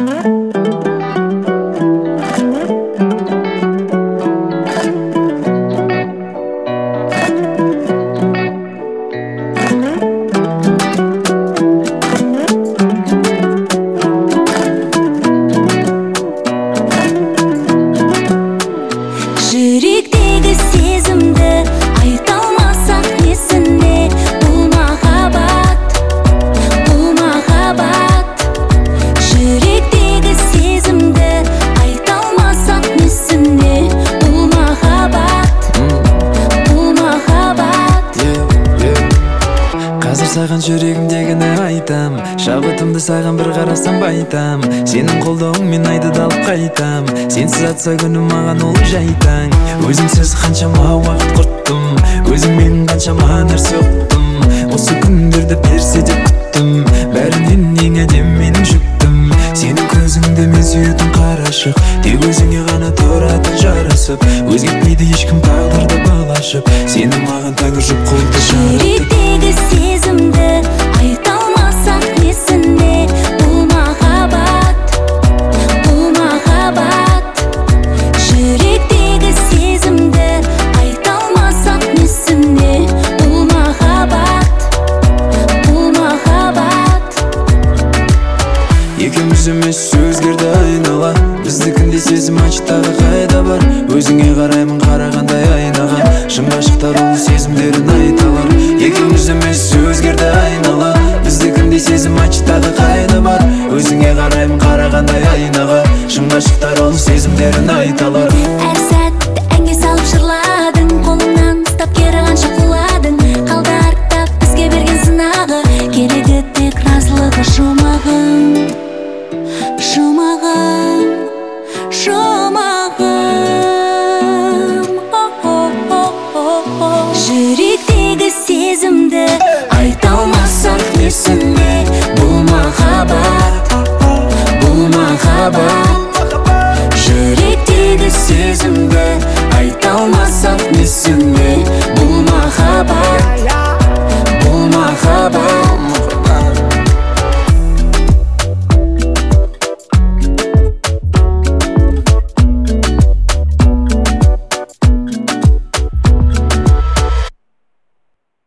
Жүректегі сезімді айта алмасақ несіне? Бұл махаббат, бұл махаббат. Жүректегі сезімді айта алмасақ несіне? Бұл махаббат, бұл махаббат. Қазір саған жүрегімдегіні айтам, шабытымды саған бір қарасам байтам. Сенің қолдауыңмен айды да алып қайтам. Сенсіз атса күнім маған ол жайтаң. Өзіңсіз қаншама уақыт құрттым, өзіңмен қаншама нәрсе ұқтым. Осы күндерді берсе деп күттім, бәрінен ең әдем менің жүктім. Сенің көзіңді мен сүйетін қарашық, тек өзіңе ғана тұратын жарасып. Өзгертпейді ешкім тағдырды балашып, сені маған тәңір жұп қолды жаратып. Жүректегі сезімді айта алмасақ несіне? Бұл махаббат, бұл махаббат. Жүректегі сезімді айта алмасақ несіне? Бұл махаббат, бұл махаббат. Екеуміз емес өзгерді айнала, біздікінде сезім ачтағы қайда бар? Өзіңе қараймын қарағандай айнаға, шын ғашықтар ол сезімдерін айталар. Екеуміз емес өзгерді айнала, біздікінде сезім ачтағы қайда бар? Өзіңе қараймын қарағандай айнаға, шын ғашықтар ол сезімдерін айталар. Әр сәтті әнге салып жырладың, қолымнан ұстап кері қанша құладың. Қалды артта бізге берген сынағы, келеді тек разылығы жұмағым, жұмағым, жұмағым. Жүректегі сезімді айта алмасақ несіне? Бұл махаббат, бұл махаббат. Жүректегі сезімді